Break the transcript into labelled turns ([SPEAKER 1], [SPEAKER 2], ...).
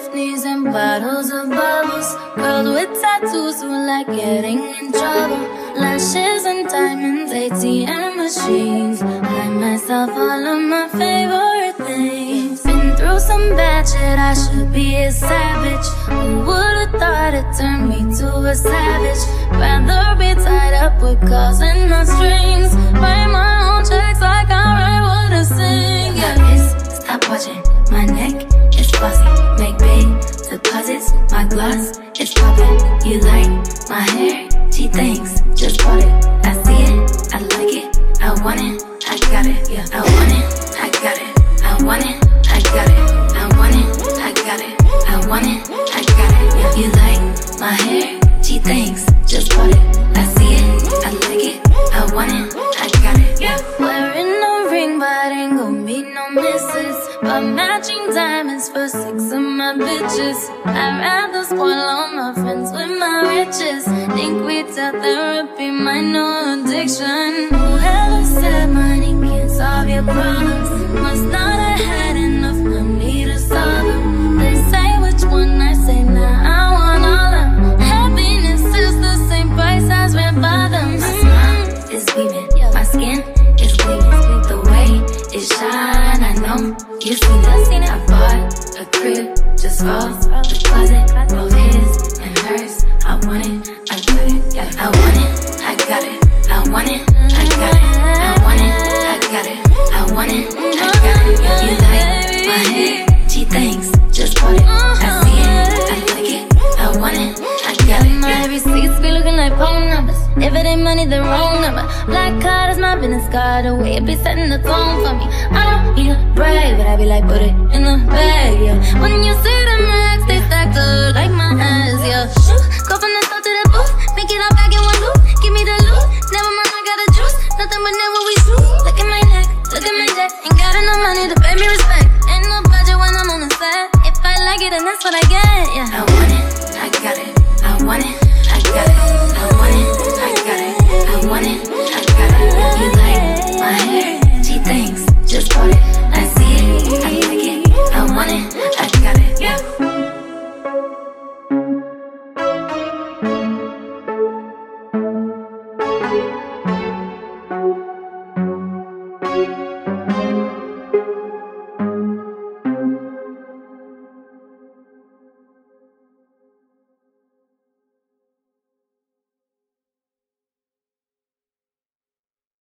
[SPEAKER 1] knees and bottles of bubbles. Girls with tattoos who like getting in trouble. Lashes and diamonds, ATM machines. Buy myself all of my favorite things. Been through some bad shit, I should be a savage. Who would've thought it turned me to a savage? Rather be tied up with calls and no strings. Write my own checks like I write what I sing. Yeah. Stop watching, my neck is glossy. Make big deposits, my gloss is popping. You like my hair? She thinks, just bought it. I see it, I like it, I want it, I got it. Yeah, I want it, I got it, I want it, I got it, I want it, I got it, I want it, I got it. Yeah, you like my hair? She thinks, just bought it. I see it, I like it, I want it, I got it. Yeah, wearing no ring, but ain't gon' be no misses. But matching diamonds for 6 of my bitches. I'd rather spoil all my friends with my riches. Think without therapy, my new addiction. Whoever said money can't solve your problems must not have had enough money to solve them. They say which one, I say nah, I want all of them. Happiness is the same price as red bottoms. My smile is beaming, my skin is gleaming. The way it shine, I know you seen it. I bought a crib just for the closet, both his and hers. I want it, I got it. Yeah, I want it, I got it. I want it, I got it. I want it, I got it. I want it, I got it. Yeah, you like my hair? She thinks, just bought it. I see it, I like it. I want it, I got it. My receipts be looking like phone numbers. If it ain't money, the wrong number. Black card is my business card. The way it be setting the tone for me. I don't need a brag, but I be like, put it in the bag, yeah. When you see the max, they stacked up like my ass, yeah. Go from the top to the booth, make it all back in one loop. Give me the loot, never mind, I got the juice. Nothing but never we shoot. Look at my neck, look at my jet. Ain't got enough money to pay me respect. Ain't no budget when I'm on the set. If I like it, then that's what I get, yeah. I want